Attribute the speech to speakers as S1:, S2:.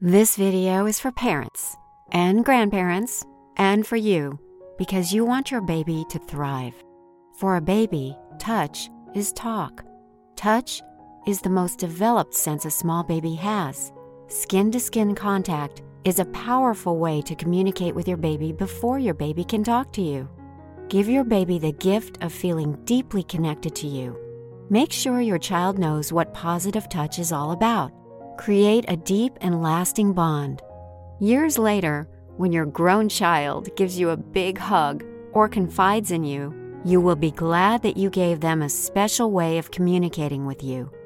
S1: This video is for parents and grandparents and for you because you want your baby to thrive. For a baby, touch is talk. Touch is the most developed sense a small baby has. Skin-to-skin contact is a powerful way to communicate with your baby before your baby can talk to you. Give your baby the gift of feeling deeply connected to you. Make sure your child knows what positive touch is all about. Create a deep and lasting bond. Years later, when your grown child gives you a big hug or confides in you, you will be glad that you gave them a special way of communicating with you.